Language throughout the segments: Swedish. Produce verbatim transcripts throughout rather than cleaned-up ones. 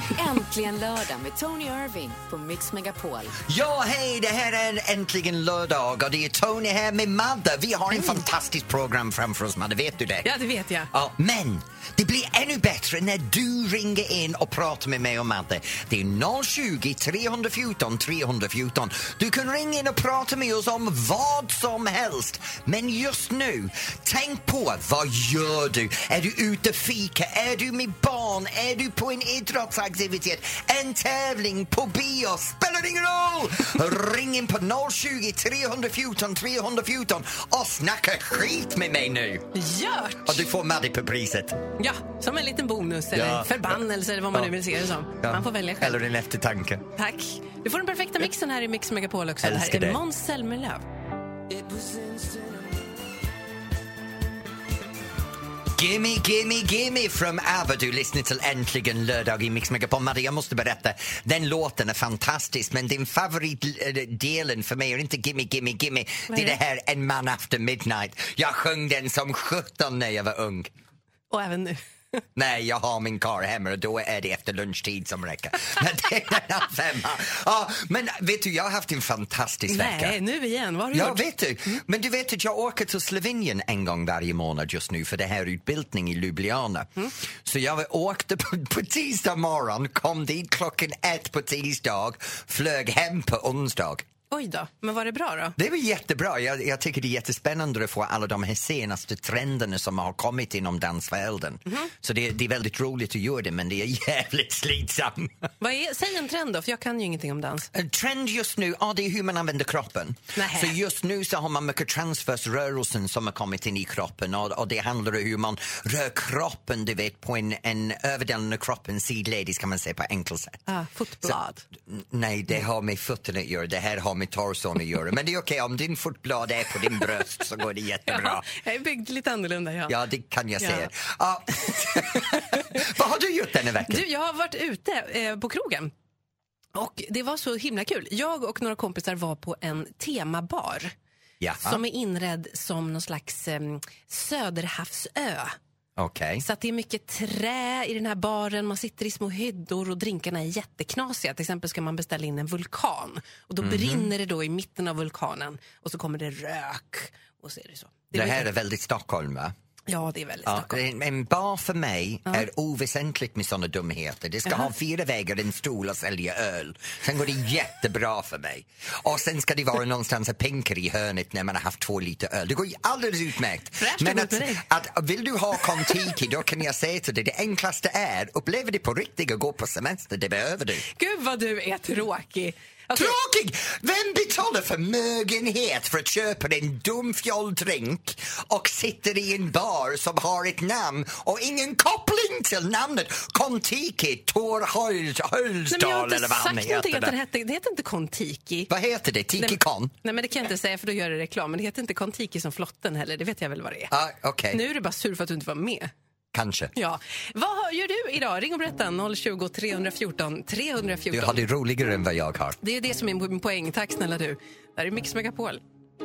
Äntligen lördag med Tony Irving på Mix Megapol. Ja, hej, det här är Äntligen lördag och det är Tony här med Madde. Vi har en mm. fantastisk program framför oss, Madde, vet du det? Ja, det vet jag. Ja, men det blir ännu bättre när du ringer in och pratar med mig och Madde. Det är noll tjugo, tre fjorton, tre fjorton. Du kan ringa in och prata med oss om vad som helst. Men just nu, tänk på, vad gör du? Är du ute fika? Är du med barn? Är du på en idrottsaktivitet? En tävling på bio? Spelar ingen roll! Ring in på noll tjugo, tre fjorton, tre fjorton och snacka skit med mig nu. Gört! Och du får Madde på priset. Ja, som en liten bonus eller ja. förbannelse eller vad man ja. nu vill se det som. Ja. Man får välja själv. Eller en eftertanke. Tack. Du får den perfekta mixen här i Mix Megapol också. Det här är Måns Zelmerlöw. Gimme, gimme, gimme from ABBA. Du lyssnar till Äntligen lördag i Mix Megapol. Madde, jag måste berätta, den låten är fantastisk, men din favoritdelen för mig är inte gimme, gimme, gimme. Det är det? det här En man after midnight. Jag sjöng den som sjutton när jag var ung. Och även nu. Nej, jag har min kar hemma och då är det efter lunchtid som räcker. Men det är en femma. Ja, men vet du, jag har haft en fantastisk Nej, vecka. Nej, nu igen. Vad har du ja, gjort? vet du. Mm. Men du vet att jag åker till Slovenien en gång varje månad just nu för det här utbildning i Ljubljana. Mm. Så jag åkte på, på tisdag morgon, kom dit klockan ett på tisdag, flög hem på onsdag. Oj då, men var det bra då? Det var jättebra. Jag, jag tycker det är jättespännande att få alla de här senaste trenderna som har kommit inom dansvärlden. Mm-hmm. Så det, det är väldigt roligt att göra det, men det är jävligt slitsamt. Vad är, säg en trend då, för jag kan ju ingenting om dans. En trend just nu, ja, det är hur man använder kroppen. Nähe. Så just nu så har man mycket transfersrörelsen som har kommit in i kroppen och, och det handlar om hur man rör kroppen, du vet, på en, en överdelen av kroppen, sidledes kan man säga på enkelt sätt. Ah, fotblad. Så, nej, det har med fötterna att göra, det här har med torson att göra. Men det är okej, okay. Om din fotblad är på din bröst så går det jättebra. Ja, jag är byggd lite annorlunda, ja. Ja, det kan jag ja. säga. Ja. Vad har du gjort denna veckan? Du, jag har varit ute eh, på krogen. Och det var så himla kul. Jag och några kompisar var på en temabar. Jaha. Som är inredd som någon slags eh, söderhavsö. Okay. Så att det är mycket trä i den här baren. Man sitter i små hyddor och drinkarna är jätteknasiga. Till exempel ska man beställa in en vulkan. Och då mm-hmm. brinner det då i mitten av vulkanen. Och så kommer det rök. Och så är det så. Det, det är här mycket... är väldigt Stockholm, va? Ja, det är väldigt ja, Stockholm. En, en bar för mig ja. är oväsentligt med sådana dumheter. Det ska Jaha. ha fyra vägar, en stol och sälja öl. Sen går det jättebra för mig. Och sen ska det vara någonstans en pinkar i hörnet när man har haft två liter öl. Det går ju alldeles utmärkt. Fräscht. Men att, att vill du ha Kontiki, då kan jag säga till dig, det enklaste är uppleva det på riktigt och gå på semester. Det behöver du. Gud vad du är tråkig. Okay. Tråkig! Vem betalar förmögenhet för att köpa en dum fjolldrink och sitter i en bar som har ett namn och ingen koppling till namnet? Kontiki, Torhöldsdal eller vad han heter. Det heter, det heter inte Kontiki. Vad heter det? Tiki-kon? Nej, nej, men det kan jag inte säga för då gör det reklam. Men det heter inte Kontiki som flotten heller. Det vet jag väl vad det är. Ah, okay. Nu är du bara sur för att du inte var med. Kanske. Ja. Vad gör du idag? Ring och berätta noll tjugo, tre fjorton, tre fjorton. Du har det roligare än vad jag har. Det är det som är min poäng. Tack snälla du. Där är Mix Megapol.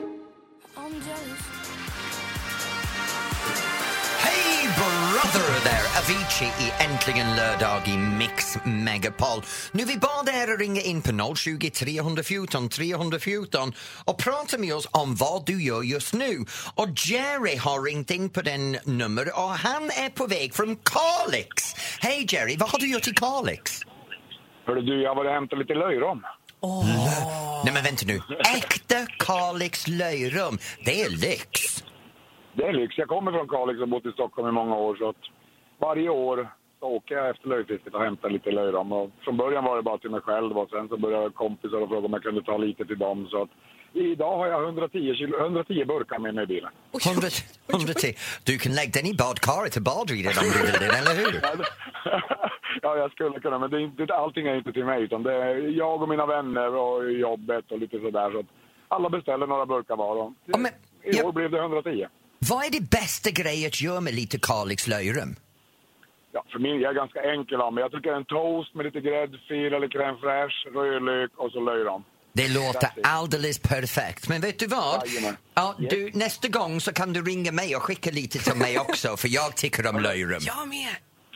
Hey brother there, Avicii i Äntligen lördag i Mix Megapol. Nu vi bara där och ringa in på noll tjugo, tre fjorton, tre fjorton och prata med oss om vad du gör just nu. Och Jerry har ringt in på den nummer och han är på väg från Kalix. Hej Jerry, vad har du gjort i Kalix? Hörru du, jag var och hämtade lite löjrom. Oh. Nej men vänta nu, äkta Kalix löjrom, det är lyx. Det är lyx. Jag kommer från Kalix och bott i Stockholm i många år. Så att varje år så åker jag efter löjfisket och hämtar lite löjrom. Och från början var det bara till mig själv och sen så började kompisar och fråga om jag kunde ta lite till dem. Så att idag har jag hundratio, kilo, hundratio burkar med mig i bilen. hundra, hundratio. Du kan lägga den i badkaret och badrida om du vill det, eller hur? Ja, jag skulle kunna, men det är inte, allting är inte till mig. Utan det är jag och mina vänner och jobbet och lite sådär. Så att alla beställer några burkar var. Och ja, men, i år ja. blev det hundratio. Vad är det bästa grejen att göra med lite Kalix löjrom? Ja, för mig är ganska enkel, men jag tycker en toast med lite gräddfil eller crème fraîche, rödlök och så löjrom. Det låter alldeles perfekt. Men vet du vad? Ja, du, yes. Nästa gång så kan du ringa mig och skicka lite till mig också, för jag tycker om löjrom. Jag med.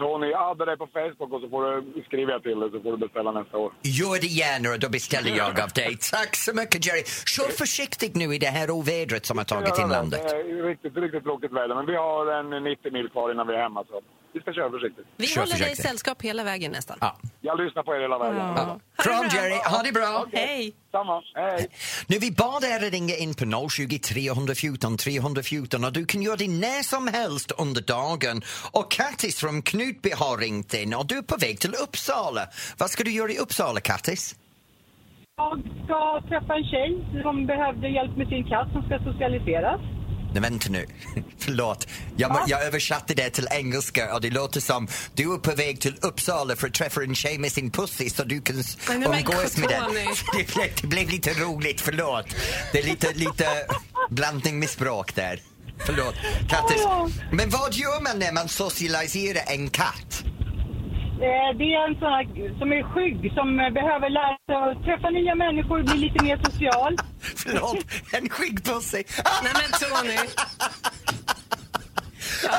Tony, adda dig på Facebook och så får du skriva till dig så får du beställa nästa år. Gör det gärna och då beställer jag av dig. Tack så mycket, Jerry. Kör försiktigt nu i det här ovädret som har tagit in landet. Det är riktigt, riktigt tråkigt väder, men vi har en nittio mil kvar innan vi är hemma, så vi ska köra försiktigt. Vi Kör håller dig i försiktigt. sällskap hela vägen nästan. Ja. Jag lyssnar på er hela vägen. Ja. Ja. Kram, Jerry. Ha det bra. Okay. Hej. Samma. Hej. Nu vi bad er att ringa in på noll tjugo, tre fjorton, tre fjorton och du kan göra det när som helst under dagen. Och Kattis från Knutby har ringt in och du är på väg till Uppsala. Vad ska du göra i Uppsala, Kattis? Jag ska träffa en tjej som behövde hjälp med sin katt som ska socialiseras. Nej, vänta nu. Förlåt. Jag, Ja. jag översatte det till engelska och det låter som du är på väg till Uppsala för att träffa en tjej med sin pussy så du kan s- Nej, men umgås med den. Tony. Det blev, det blev lite roligt, förlåt. Det är lite, lite blandning med språk där. Förlåt. Kattis. Ja. Men vad gör man när man socialiserar en katt? Eh, Det är en sån här som är skygg som eh, behöver lära sig att träffa nya människor, bli lite mer social. Förlåt, en skyggpussy. Nej men Tony. Ja.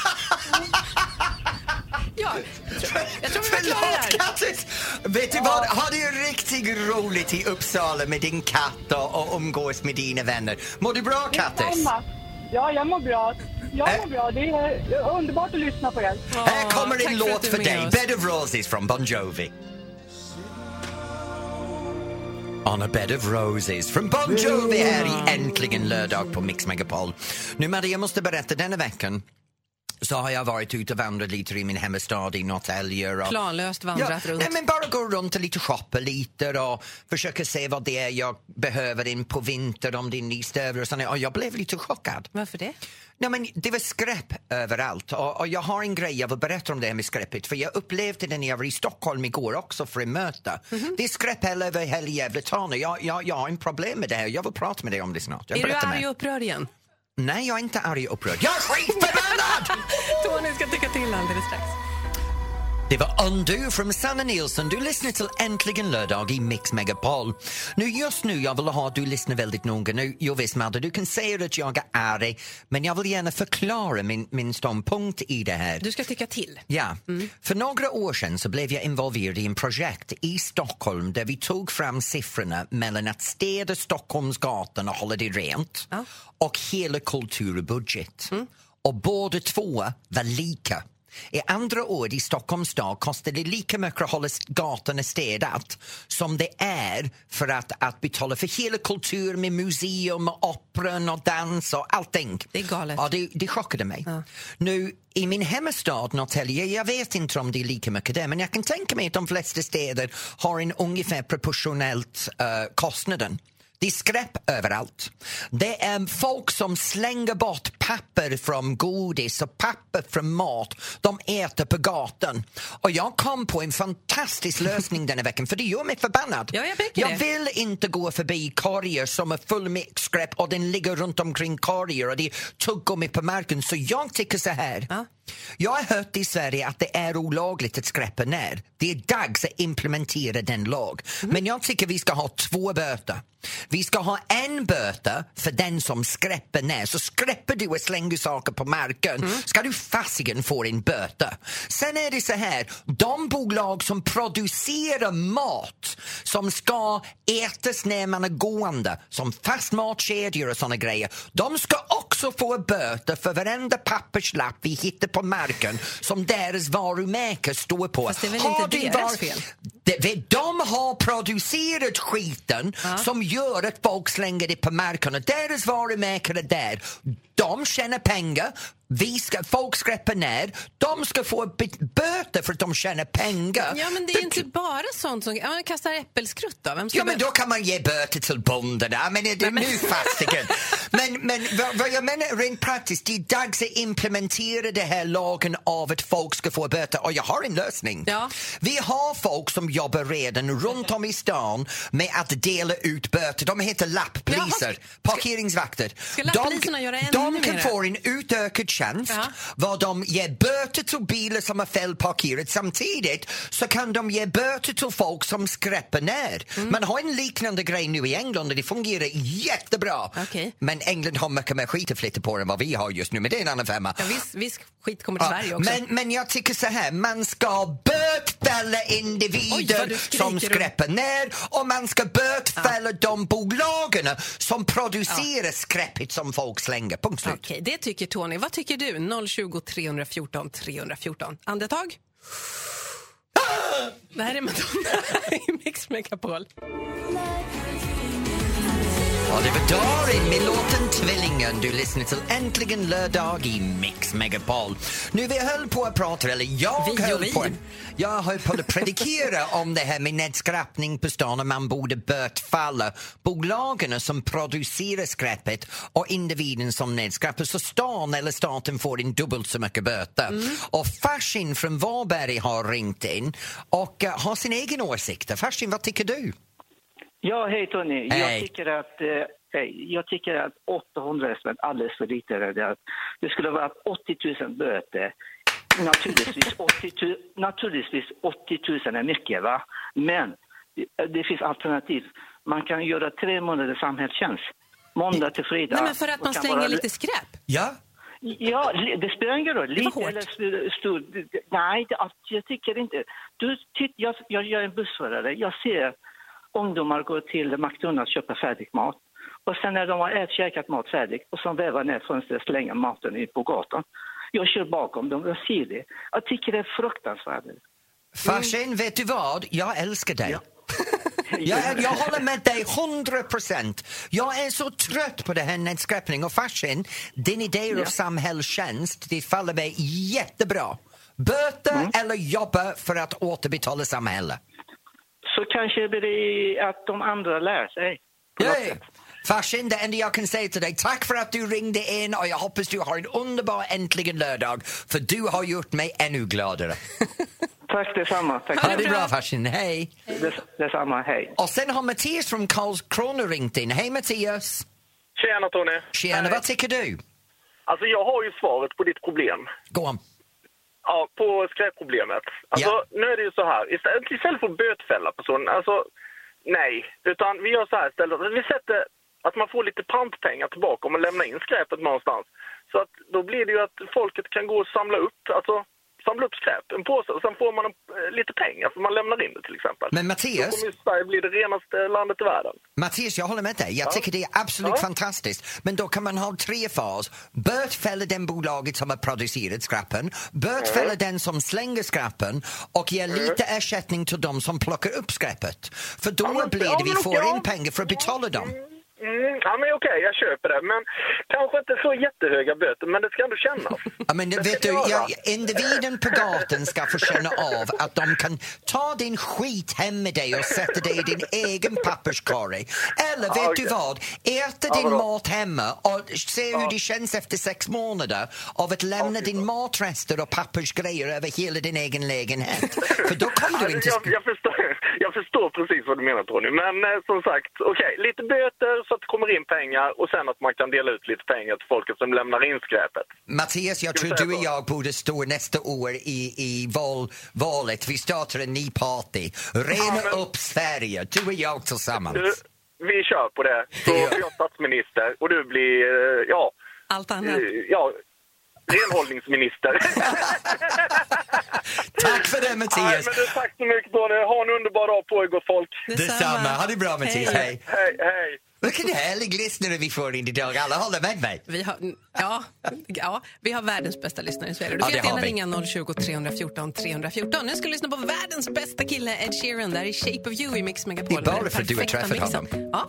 Ja, jag tror, jag tror vi var klara Förlåt, där. Kattis! Vet du vad? Har du riktigt roligt i Uppsala med din katt och, och umgås med dina vänner? Mår du bra, Kattis? Detsamma. Ja, jag mår bra. Jag Äh. mår bra. Det är underbart att lyssna på er. Här kommer tack en för att låt du är för med dig. oss. Bed of Roses från Bon Jovi. On a bed of roses från Bon Jovi här i Äntligen lördag på Mix Megapol. Nu Maria, jag måste berätta, denna veckan så har jag varit ute och vandrat lite i min hemstad i Norrtälje. Och, Planlöst vandrat runt. Nej, men bara gå runt och lite shoppa lite och försöka se vad det är jag behöver in på vinter, om det är nystövlar och sånt. Och jag blev lite chockad. Varför det? Nej, men det var skräp överallt och, och jag har en grej, jag vill berätta om det här med skräpet för jag upplevde det när jag var i Stockholm igår också för att möta. Mm-hmm. Det är skräp hela över hela jävla stan. jag, jag, jag har en problem med det här, jag vill prata med dig om det snart. Jag Är du berättar arg mer. och upprörd igen? Nej, jag är inte arg och upprörd. Jag är skitförbannad! Tony ska tycka till alldeles strax. Det var Undo från Sanna Nilsson. Du lyssnar till Äntligen lördag i Mix Megapol. Nu just nu jag vill ha att du lyssnar väldigt noga nu. Jo visst Madde, du kan säga att jag är arg, men jag vill gärna förklara min, min ståndpunkt i det här. Du ska tycka till. Ja, mm. För några år sedan så blev jag involverad i en projekt i Stockholm där vi tog fram siffrorna mellan att städa Stockholms gator och hålla det rent Ja. och hela kulturbudget. Mm. Och båda två var lika. I andra år i Stockholms stad kostar det lika mycket att hålla gatorna städat som det är för att, att betala för hela kultur med museum och operan och dans och allting. Det är galet. Ja, det, det chockade mig. Ja. Nu, i min hemstad Norrtälje, jag vet inte om det är lika mycket där, men jag kan tänka mig att de flesta städer har en ungefär proportionellt uh, kostnaden. Det är skräp överallt. Det är folk som slänger bort papper från godis och papper från mat. De äter på gatan. Och jag kom på en fantastisk lösning denna veckan, för det gör mig förbannad. Ja, jag märker jag det. vill inte gå förbi korgar som är full med skräp och den ligger runt omkring korgar och det är tuggummi på marken. Så jag tycker så här. Ja. Jag har hört i Sverige att det är olagligt att skräpa ner. Det är dags att implementera den lag. Mm. Men jag tycker vi ska ha två böter. Vi ska ha en böter för den som skräpper ner. Så skräpper du och slänger saker på marken mm. ska du fasigen få en böter. Sen är det så här, de bolag som producerar mat som ska ätas när man är gående, som fastmatkedjor och såna grejer, de ska också få böter för varenda papperslapp vi hittar på marken som deras varumärke står på. Fast det är väl Har inte du deras var- fel? De, de har producerat skiten Ja. som gör att folk slänger det på marken och deras varumärken är där. De tjänar pengar. Vi ska, folk skräpper ner. De ska få böter för att de tjänar pengar. Ja, men det är inte bara sånt som... Ja, man kastar äppelskrutt då. Vem ska Ja, men bö- då kan man ge böter till bonderna. Men det är men- nu fasiken. Men, men vad, vad jag menar rent praktiskt, det är dags att implementera det här lagen av att folk ska få böter. Och jag har en lösning. Ja. Vi har folk som jobbar redan runt om i stan med att dela ut böter. De heter lapppoliser, Jaha, ska- parkeringsvakter. ska lappoliserna göra ännu de kan mer? få en utökad tjänst tjänst Ja. var de ger böter till bilar som är felparkerat. Samtidigt så kan de ge böter till folk som skräpar ner. Mm. Man har en liknande grej nu i England och det fungerar jättebra. Okay. Men England har mycket mer skit att flytta på än vad vi har just nu, men det är en annan femma. Ja, viss, viss skit kommer till Ja, Sverige också. men, men jag tycker så här, man ska bötfälla individer Oj, som skräpar ner och man ska bötfälla ja. de bolagen som producerar ja. skräpet som folk slänger. Punkt slut. Okej, det tycker Tony. Vad tycker du? noll tjugo, tre fjorton, tre fjorton. Andetag? Ah! Det här är Madonna i Mix Megapol. Ja, det var Darin med låten Tvillingen. Du lyssnar till Äntligen lördag i Mix Megapol. Nu vi höll på att prata, eller jag vi höll vi. på Jag höll på att predikera om det här med nedskräpning på stan och man borde bötfalla bolagen som producerar skräpet och individen som nedskräpar, så stan eller staten får in dubbelt så mycket böter. Mm. Och Farsin från Varberg har ringt in och uh, har sin egen åsikt. Farsin, vad tycker du? Ja, hej Tony. Hej. Jag tycker att eh, jag tycker att åttahundra är alldeles för lite. Det, det skulle vara åttio tusen böter. Naturligtvis åttio tusen, naturligtvis åttio tusen är mycket, va? Men det, det finns alternativ. Man kan göra tre månader samhällstjänst. Måndag till fredag. Nej, men för att man slänger bara... lite skräp? Ja. Ja, det spelar ingen roll. Lite eller stor. Nej, det, jag tycker inte. Du, titt, jag, jag, jag är en bussförare. Jag ser ungdomar går till McDonalds och köper färdig mat. Och sen när de har ätit, käkat mat färdigt och så vävar ner fönstret och slänger maten in på gatan. Jag kör bakom dem och ser det. Jag tycker det är fruktansvärt. Farsin, mm. vet du vad? Jag älskar dig. Ja. jag, jag håller med dig hundra procent. Jag är så trött på det här nedskräpning. Och Farsin, din idé ja. av samhällstjänst, det faller mig jättebra. Böter mm. eller jobba för att återbetala samhället. Så kanske blir det att de andra lär sig. Hey. Farsin, det enda jag kan säga till dig, tack för att du ringde in och jag hoppas du har en underbar äntligen lördag, för du har gjort mig ännu gladare. Tack detsamma. Tack. Ha det bra, bra Farsin, hej. Des, detsamma, hej. Och sen har Mattias från Karlskrona ringt in. Hej Mattias. Tjena Tony. Tjena, hej. Vad tycker du? Alltså jag har ju svaret på ditt problem. Gå on. Ja, på skräpproblemet. Alltså, ja. Nu är det ju så här. Istället, istället för att bötfälla personen, alltså, nej. Utan vi gör så här istället. Vi sätter att man får lite pantpengar tillbaka om man lämnar in skräpet någonstans. Så att då blir det ju att folket kan gå och samla upp, alltså samla upp skräp, en påse, och sen får man en, lite pengar för man lämnar in det till exempel. Men Mattias... Då kommer ju Sverige bli det renaste landet i världen. Mattias, jag håller med dig. Jag ja. tycker det är absolut ja. fantastiskt. Men då kan man ha tre fas. Bötfälla den bolaget som har producerat skräpen, bötfälla mm. den som slänger skräpen och ge mm. lite ersättning till dem som plockar upp skräpet. För då ja, men, blir det ja, vi får in pengar för att betala dem. Mm. Mm, ja men okej, jag köper det. Men kanske inte så jättehöga böter, men det ska ändå kännas. Ja, men vet du, jag, individen på gatan ska få känna av att de kan ta din skit hem med dig och sätta dig i din egen papperskorg. Eller vet ja, okay. du vad? Äta ja, din vadå? mat hemma och se hur ja. det känns efter sex månader av att lämna okay. din matrester och pappersgrejer över hela din egen lägenhet. För då kommer du inte... Jag, jag, förstår, jag förstår precis vad du menar, Tony. Men eh, som sagt, okej, okay, lite böter så att det kommer in pengar och sen att man kan dela ut lite pengar till folket som lämnar in skräpet. Mattias, jag tror du och jag borde stå nästa år i, i val, valet. Vi startar en ny party. Rena ja, men... upp Sverige, du och jag tillsammans. Du, vi kör på det. Så blir jag statsminister och du blir, ja... Allt annat. Ja, renhållningsminister. Tack för det, Mattias. Nej, men du, tack så mycket, Tony. Ha en underbar dag på er, gott folk. Detsamma. Ha det bra, Mattias. Hej. Hej, hej. Vilken härlig lyssnare vi får in idag. Alla håller med mig. Vi har, ja, ja, vi har världens bästa lyssnare i Sverige. Du kan ja, gärna ringa noll tjugo, tre fjorton, tre fjorton. Nu ska vi lyssna på världens bästa kille, Ed Sheeran. Där i Shape of You i Mix Megapol. Det är bara för att du har träffat honom. Ja.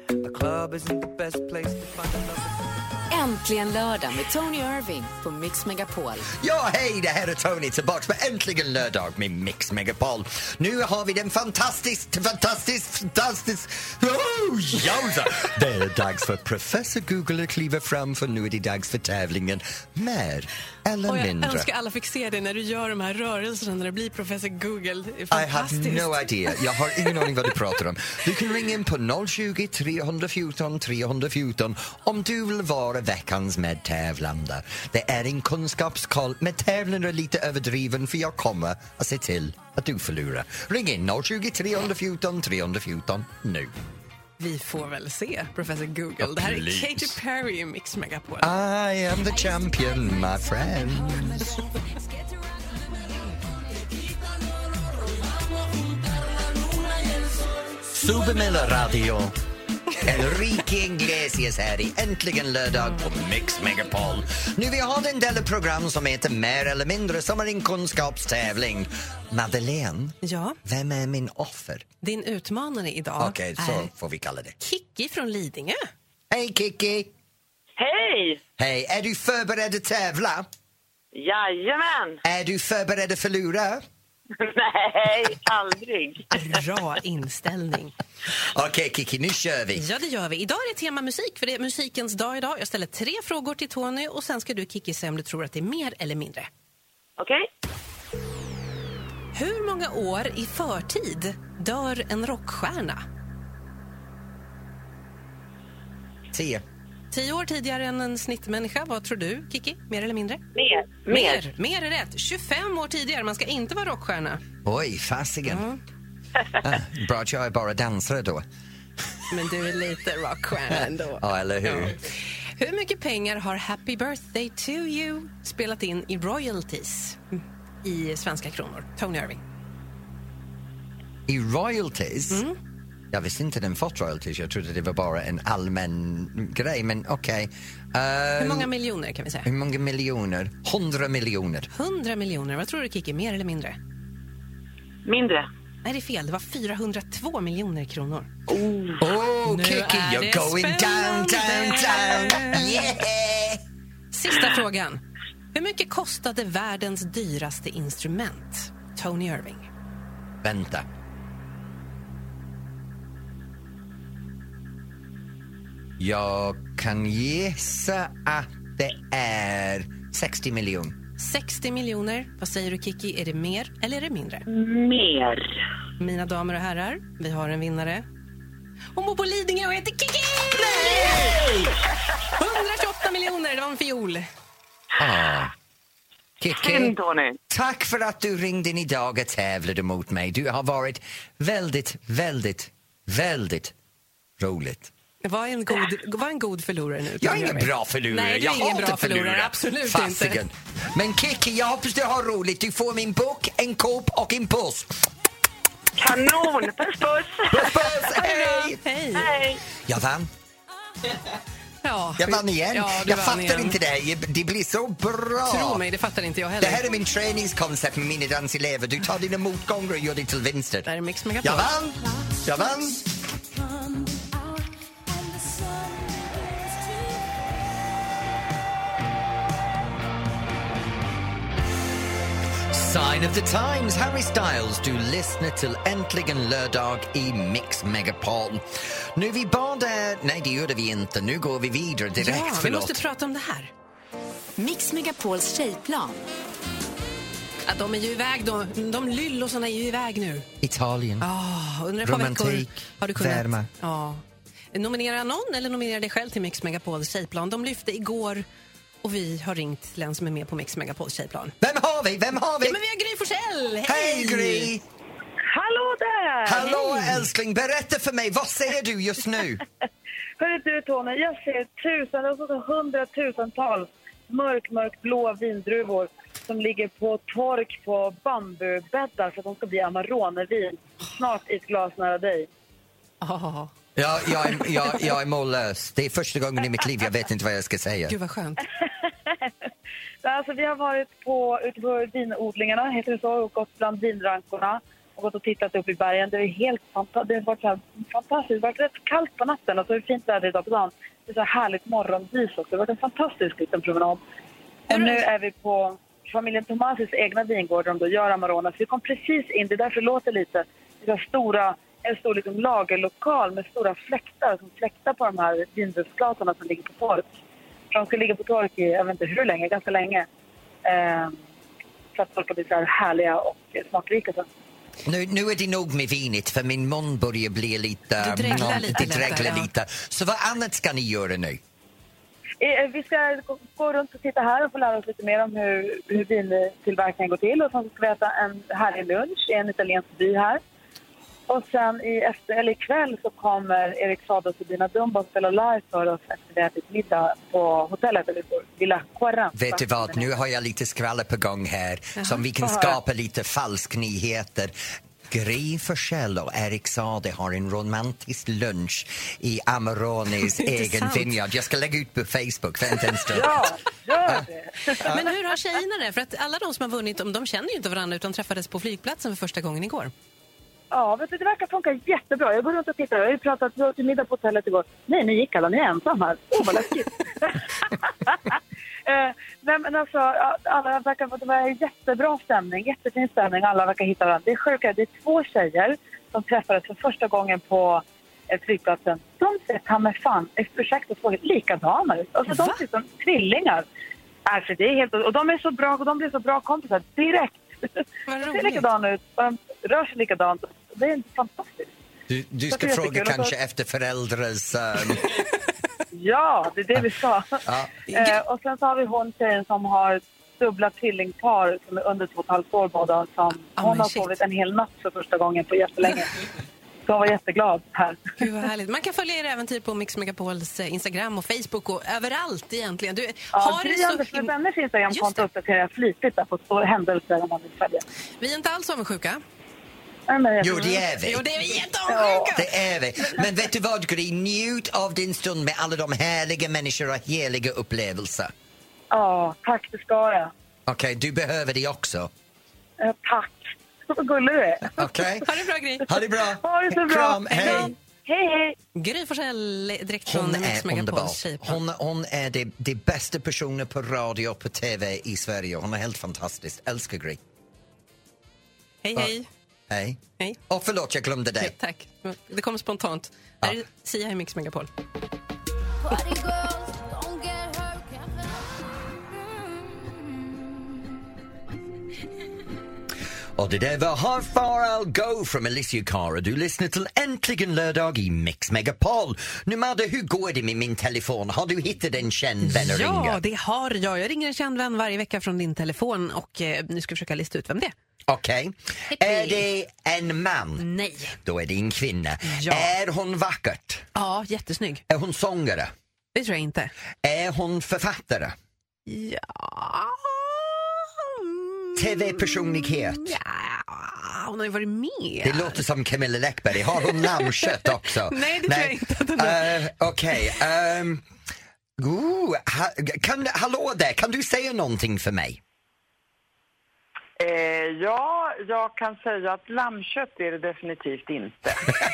Äntligen lördag med Tony Irving på Mix Megapol. Ja, hej, det här är Tony tillbaka med Äntligen lördag med Mix Megapol. Nu har vi den fantastiskt, fantastiskt, fantastiskt... Oh, jausa! Det är dags för professor Google att kliva fram, för nu är det dags för tävlingen med eller och jag mindre. Jag önskar alla fick se det när du gör de här rörelserna när det blir professor Google. Det är I fantastiskt. have no idea. Jag har ingen aning vad du pratar om. Du kan ringa in på noll tjugo, tre fjorton, tre fjorton om du vill vara veckans medtävlande. Det är en kunskapskoll. Med tävlingen är lite överdriven för jag kommer att se till att du förlorar. Ring in noll tjugo, tre fjorton, tre fjorton nu. Vi får väl se, professor Google. Oh, det här please. är Katy Perry i Mix Megapol. I am the champion, my friend. Supermilla Radio. Enrique Iglesias här i Äntligen lördag på Mix Megapol. Nu vi har en del program som heter Mer eller mindre som är en kunskapstävling. Madeleine, Ja, vem är min offer? din utmanare idag Okej, så är får vi kalla det. Kikki från Lidingö. Hej Kiki! Hej! Hej, är du förberedd att tävla? Jajamän! Är du förberedd att förlora? Nej, aldrig. Bra inställning. Okej Kiki, nu kör vi. Ja, det gör vi. Idag är det tema musik, för det är musikens dag idag. Jag ställer tre frågor till Tony och sen ska du, Kiki, säga om du tror att det är mer eller mindre. Okej? Hur många år i förtid dör en rockstjärna? Tio. Tio år tidigare än en snittmänniska. Vad tror du, Kiki? Mer eller mindre? Mer. Mer, mer är rätt. tjugofem år tidigare. Man ska inte vara rockstjärna. Oj, fasiken. Mm. Ah, bra att jag är bara dansare då. Men du är lite rockstjärna ändå. Ja, eller hur? Ja. Hur mycket pengar har Happy Birthday to You spelat in i royalties i svenska kronor? Tony Irving. I royalties? Mm. Jag visste inte den fått royalties. Jag trodde det var bara en allmän grej, men okej. Okay. Uh, Hur många miljoner kan vi säga? Hur många miljoner? Hundra miljoner. Hundra miljoner. Vad tror du, Kiki? Mer eller mindre? Mindre. Nej, det är fel. Det var fyrahundratvå miljoner kronor. Oh, oh Nu Kiki, är you're det going down, down, spännande. down. Yeah! Sista frågan. Hur mycket kostade världens dyraste instrument? Tony Irving. Vänta. Jag kan gissa att det är sextio miljoner. sextio miljoner. Vad säger du, Kiki? Är det mer eller är det mindre? Mer. Mina damer och herrar, vi har en vinnare. Hon bor på Lidingö och heter Kiki! Nej! hundratjugoåtta miljoner, det var en fiol. Ah. Kiki, Fin, Tony. tack för att du ringde in idag och tävlade mot mig. Du har varit väldigt, väldigt, väldigt roligt. Var en god, var en god förlorare nu. Jag är Tony ingen Irving. bra förlorare. Nej, du är jag ingen hatar bra förlorare. Absolut Fasiken. inte. Men Kiki, jag hoppas du har roligt. Du får min bok, en kopp och en puss. Kanon! Puss, puss! Puss, puss! Hej! Hej. Hej! Jag vann. Ja, Jag vann igen. Ja, du jag vann fattar igen. inte det. Det blir så bra. Tro mig, det fattar inte jag Det heller. här är min träningskoncept med mina danselever. Du tar dina motgångar och gör det till vinster. Det här är Mix Megapol. Jag vann! Jag vann! Sign of the Times, Harry Styles. Du lyssnar till Äntligen lördag i Mix Megapol. Nu vi bad... Nej, det gjorde vi inte. Nu går vi vidare direkt. Ja, vi Förlåt. måste prata om det här. Mix Megapols tjejplan. Ja, de är ju iväg, de, de lyllosarna är ju iväg nu. Italien. Oh, under ett par Romantik, veckor har du kunnat... värme. Ja. Nominera någon eller nominera dig själv till Mix Megapols tjejplan. De lyfte igår och vi har ringt till en som är med på Mix Megapols tjejplan. Vem har vi? Vem har vi? Ja, men vi har Gry Forssell! Hej, Gry! Hallå där! Hallå, älskling. Berätta för mig, vad ser du just nu? Hörru du Tony, jag ser tusen, alltså hundratusentals mörk, mörk blå vindruvor som ligger på tork på bambubäddar för att de ska bli Amarone-vin snart i ett glas nära dig. Oh, Ja, jag, är, jag, jag är mållös. Det är första gången i mitt liv jag vet inte vad jag ska säga. Gud vad skönt. Alltså, vi har varit på, ute på vinodlingarna, heter det så, och gått bland vinrankorna och gått och tittat upp i bergen. Det är helt fantastiskt. Det har varit så här fantastiskt. Det har varit rätt kallt på natten och så är det fint väder idag på dagen. Det är så här härligt morgondys också. Det har varit en fantastisk liten promenad. Och nu är vi på familjen Tomasis egna vingård där de då gör Amarone. Så vi kom precis in, det är därför det låter lite, det är stora, en stor liksom lagerlokal med stora fläktar som fläktar på de här vindruvsglasarna som ligger på tork. De ska ligga på tork i, jag vet inte hur länge, ganska länge. Eh, för att folk ska bli så här härliga och smakrika. Så. Nu, nu är det nog med vinet för min mun börjar bli lite... Du dreglar mm, lite. Det dreglar Ja. lite. Så vad annat ska ni göra nu? Eh, vi ska gå, gå runt och titta här och få lära oss lite mer om hur, hur vintillverkningen går till. Och sen ska vi äta en härlig lunch i en italiensk by här. Och sen i efter, eller ikväll så kommer Erik Saade och Sabina Dumbo att spela live för oss efter vi ätit middag på hotellet, eller på Villa Quaranta. Vet du vad, nu har jag lite skvaller på gång här. Jaha. Som vi kan skapa lite falsk nyheter. Gry Forssell och Erik Saade har en romantisk lunch i Amaronis egen sant. vineyard. Jag ska lägga ut på Facebook, vänta en stund. Ja, gör det! Men hur har tjejerna det? För att alla de som har vunnit, de känner ju inte varandra utan träffades på flygplatsen för första gången igår. Ja, vet du, det verkar funka jättebra. Jag går runt och tittar. Jag har ju pratat till middag på hotellet igår. Nej, ni gick alla, ni är ensam här. Åh, oh, vad läskigt. eh, nej, men alltså, alla verkar, det var jättebra stämning, jättefin stämning. Alla verkar hitta varandra. Det är sjuka, det är två tjejer som träffades för första gången på eh, flygplatsen. De ser ta med fan, ursäkta språket, likadana ut. Alltså, de ser som tvillingar. Alltså, det är helt, och de är så bra, och de blir så bra kompisar direkt. Vad De ser roligt. likadana ut, och de rör sig likadant. Det är fantastiskt. Du, du Jag ska tycker fråga det är kul. kanske efter föräldrars... Um... Ja, det är det vi ska. Ja. Eh, och sen så har vi hon tjejen som har dubbla tvillingpar som är under två och ett halvt år båda. Som Oh, hon men har shit. sovit en hel natt för första gången på jättelänge. Så hon var jätteglad här. Gud vad härligt. Man kan följa er äventyr på Mix Megapols eh, Instagram och Facebook och överallt egentligen. Du Ja, har det Gry så Anders med him- vänners Just Instagramkonto det. uppdaterar jag flitigt där på stora händelser om man vill följa. Vi är inte alls avundsjuka. Nej, men jag- Jo, det är vi. Jo, det är vi jätteavundsjuka. Det är vi. Men vet du vad, Gry? Njut av din stund med alla de härliga människor och heliga upplevelser. Ja, tack, det ska jag. Okej, du behöver det också. Eh, tack. Så gullig du är. Okej? Ha det bra, Gry. Ha det bra. Ha det så bra. Kram, hej. Hej, hej. Gry Forssell direkt från Hon Mix är underbar. Megapols tjejplan. Hon, hon är det, det bästa personen på radio och på tv i Sverige. Hon är helt fantastisk. Älskar Gry. Hej, hej. Hej. Hej. Och förlåt, jag glömde dig. Tack. Det kommer spontant. Här är Sia i Mix Megapol. Och det där var How Far I'll Go från Alicia Cara. Du lyssnar till Äntligen lördag i Mix Megapol. Nu Madde, hur går det med min telefon? Har du hittat en känd vän att Ja, ringa? det har jag. Jag ringer en känd vän varje vecka från din telefon och eh, nu ska vi försöka lista ut vem det är. Okej. Är det en man? Nej. Då är det en kvinna. Ja. Är hon vackert? Ja, jättesnygg. Är hon sångare? Det tror jag inte. Är hon författare? Ja. T V-personlighet? Ja, hon har ju varit med. Det låter som Camilla Läckberg. Har hon lammkött också? Nej, det tror jag inte att hon har. Uh, Okej. Okay. Um, oh, ha, kan, hallå där, kan du säga någonting för mig? Eh, ja, jag kan säga att lammkött är det definitivt inte.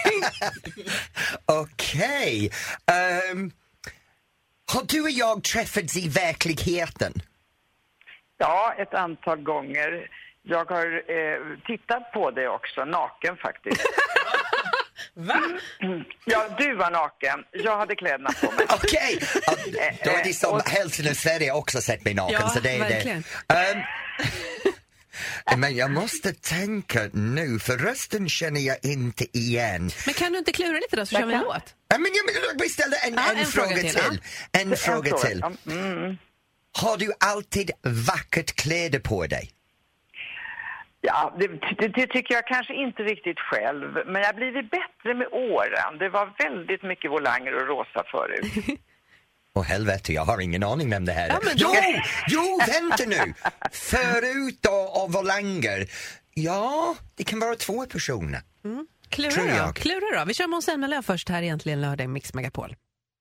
Okej. Okay. Um, har du och jag träffats i verkligheten? Ja, ett antal gånger. Jag har eh, tittat på det också, naken faktiskt. Va? Ja, du var naken. Jag hade kläderna på mig. Okej, okay. Då är det som hälften i Sverige också sett mig naken. Ja, så det är verkligen. Det. Um, men jag måste tänka nu, för rösten känner jag inte igen. Men kan du inte klura lite då, så kör vi en låt? Ja, men jag vill ställa en, ja, en, en fråga, fråga till. till. En, en fråga fråga. till. Mm. Har du alltid vackert kläder på dig? Ja, det, det, det tycker jag kanske inte riktigt själv. Men jag har blivit bättre med åren. Det var väldigt mycket volanger och rosa förut. Åh helvete, jag har ingen aning vem det här är. Ja, men jo, då- jo, vänta nu! Förut då, av volanger. Ja, det kan vara två personer. Tror Klura då. jag. Klura då. Vi kör Måns Zelmerlöw först här egentligen lördag i Mix Megapol.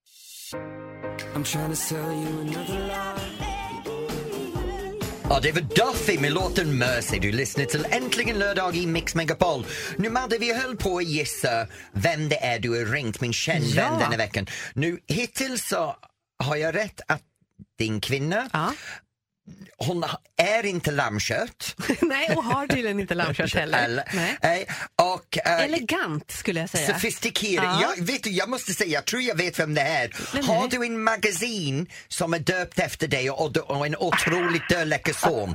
Ja, det var Duffy med låten Mercy. Du lyssnar till Äntligen lördag i Mix Megapol. Nu Madde, vi höll på att gissa vem det är du har ringt, min känd Ja. vän denna veckan. Nu, hittills så har jag rätt att din kvinna. Ja. Hon är inte lammkött. Nej, och har tydligen inte lammkött heller. Eller, Nej. och, uh, elegant skulle jag säga. Sofistikerad. Ja. Jag, vet du, jag måste säga, jag tror jag vet vem det är. Nej, har nej. du en magasin som är döpt efter dig och, och en otroligt dödläcker son?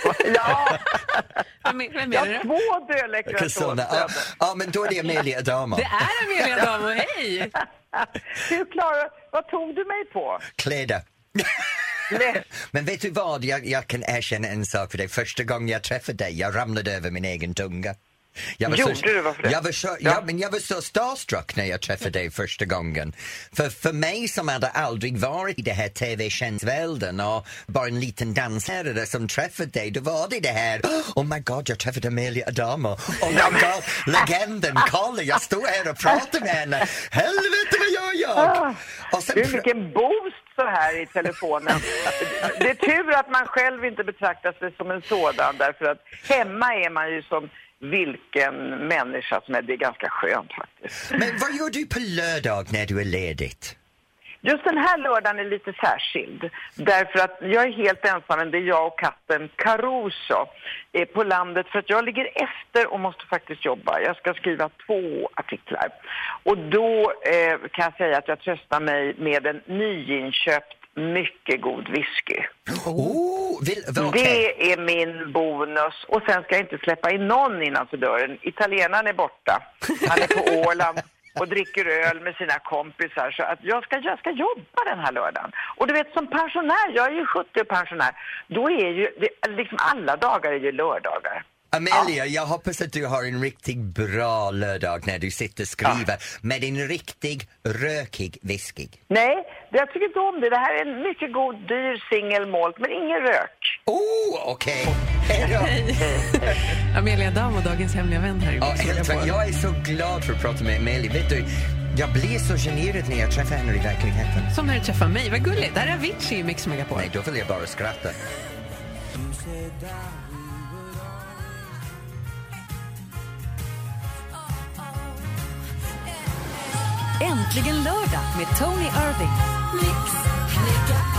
Ja, Vem, vem jag menar du? har två dödläckra Såna. Ja, ja, men då är det Amelia Adamo. Det är Amelia Adamo, hej! Hur klarar, vad tog du mig på? Kläder. Lätt. Men vet du vad, jag, jag kan erkänna en sak för dig. Första gången jag träffade dig, jag ramlade över min egen tunga. Jag var Gjorde så, du, varför det? jag var så, Ja. ja, men jag var så starstruck när jag träffade dig första gången. För, för mig som hade aldrig varit i det här tv-tjänstvälden och bara en liten dansherre som träffade dig, då var det det här, oh my god, jag träffade Amelia Adamo. Oh my god, legenden, kolla, jag stod här och pratade med henne. Helvete, vad gör jag? Och sen, Du fick en boost så här i telefonen. Det är tur att man själv inte betraktar sig som en sådan, därför att hemma är man ju som vilken människa som är. Det är ganska skönt faktiskt. men vad gör du på lördag när du är ledigt? Just den här lördagen är lite särskild, därför att jag är helt ensam. Det är jag och katten Caruso är på landet, för att jag ligger efter och måste faktiskt jobba. Jag ska skriva två artiklar. Och då eh, kan jag säga att jag tröstar mig med en nyinköpt mycket god whisky. Oh, vill, okay. Det är min bonus. Och sen ska jag inte släppa in någon innanför dörren. Italienaren är borta. Han är på Åland och dricker öl med sina kompisar. Så att jag ska, jag ska jobba den här lördagen. Och du vet, som pensionär, jag är ju sjuttio pensionär, då är ju, det, liksom alla dagar är ju lördagar. Amelia, ja. Jag hoppas att du har en riktigt bra lördag när du sitter och skriver ja. med en riktig rökig whisky. Nej, jag tycker inte om det. Det här är en mycket god, dyr singelmalt, men ingen rök. Oh, okej. Okay. Hej. Amelia Adamo, dagens hemliga vän här i ja, helt, jag är så glad för att prata med Amelia. Vet du, jag blir så generad när jag träffar henne i verkligheten. Som när du träffar mig, vad gulligt. Där är Avicii i Mix Megapol. Nej, då vill jag bara skratta. Äntligen lördag med Tony Irving. Mix Megapol.